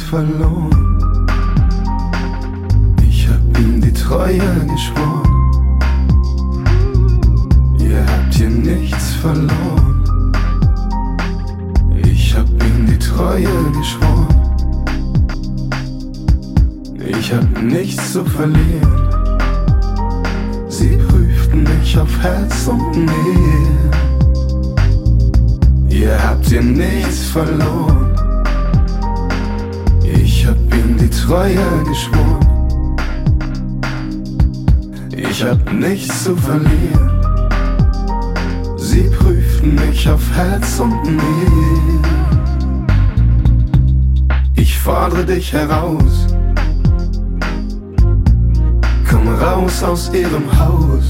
verloren. Ich hab ihm die Treue geschworen. Ihr habt hier nichts verloren. Ich hab ihm die Treue geschworen. Ich hab nichts zu verlieren. Sie prüften mich auf Herz und Nieren. Ihr habt hier nichts verloren. Ich hab ihm die Treue geschworen. Ich hab nichts zu verlieren. Sie prüften mich auf Herz und Nieren. Ich fordere dich heraus. Komm raus aus ihrem Haus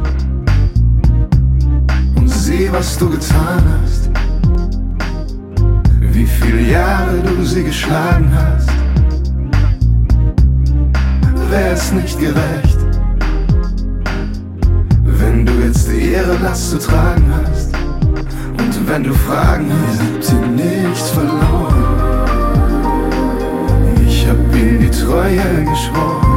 und sieh, was du getan hast. Wie viele Jahre du sie geschlagen hast. Wär's nicht gerecht, wenn du jetzt ihre Last zu tragen hast. Und wenn du Fragen hast, habt ihr nichts verloren. Ich hab ihm die Treue geschworen.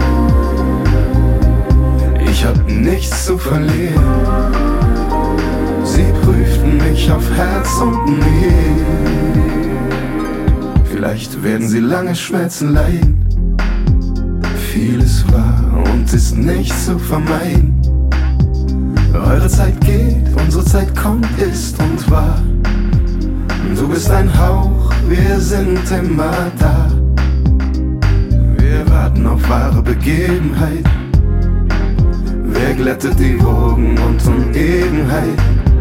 Ich hab nichts zu verlieren. Sie prüften mich auf Herz und Nieren. Vielleicht werden sie lange Schmerzen leiden. Vieles war und ist nicht zu vermeiden. Eure Zeit geht, unsere Zeit kommt, ist und war. Du bist ein Hauch, wir sind immer da. Wir warten auf wahre Begebenheit. Wer glättet die Wogen und Unebenheit?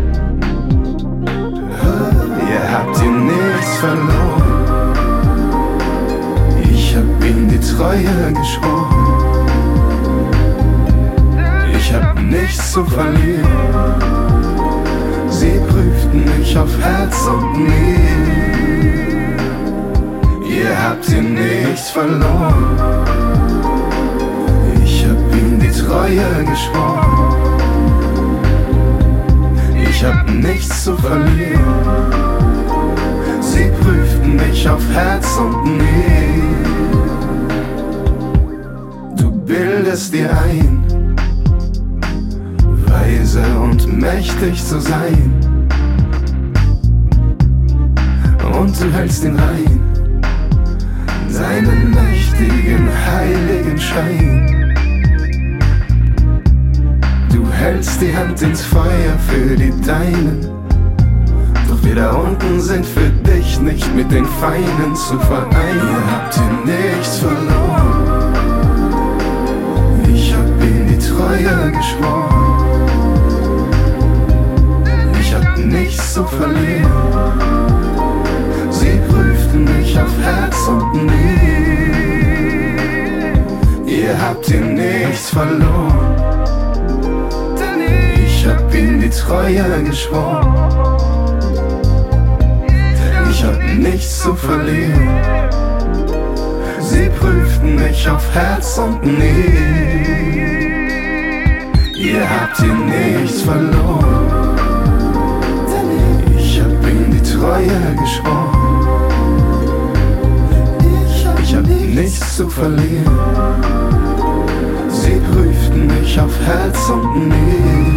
Ihr habt hier nichts verloren. Ich hab ihm die Treue geschworen. Ich hab nichts zu verlieren. Sie prüften mich auf Herz und Nieren. Ihr habt hier nichts verloren. Ich hab ihm die Treue geschworen. Ich hab nichts zu verlieren. Sie prüften mich auf Herz und Nieren. Du bildest dir ein, weise und mächtig zu sein. Und du hältst ihn rein, deinen mächtigen, heiligen Schein. Du hältst die Hand ins Feuer für die Deinen. Doch wir da unten sind für dich nicht mit den Feinden zu vereinen. Ihr habt hier nichts verloren. Ich hab ihm die Treue geschworen. Ich hab nichts zu verlieren. Sie prüften mich auf Herz und Nieren. Ihr habt hier nichts verloren. Ich hab ihm die Treue geschworen. Ich hab nichts zu verlieren. Sie prüften mich auf Herz und Nieren. Ihr habt hier nichts verloren. Ich hab ihm die Treue geschworen. Ich hab nichts zu verlieren. Sie prüften mich auf Herz und Nieren.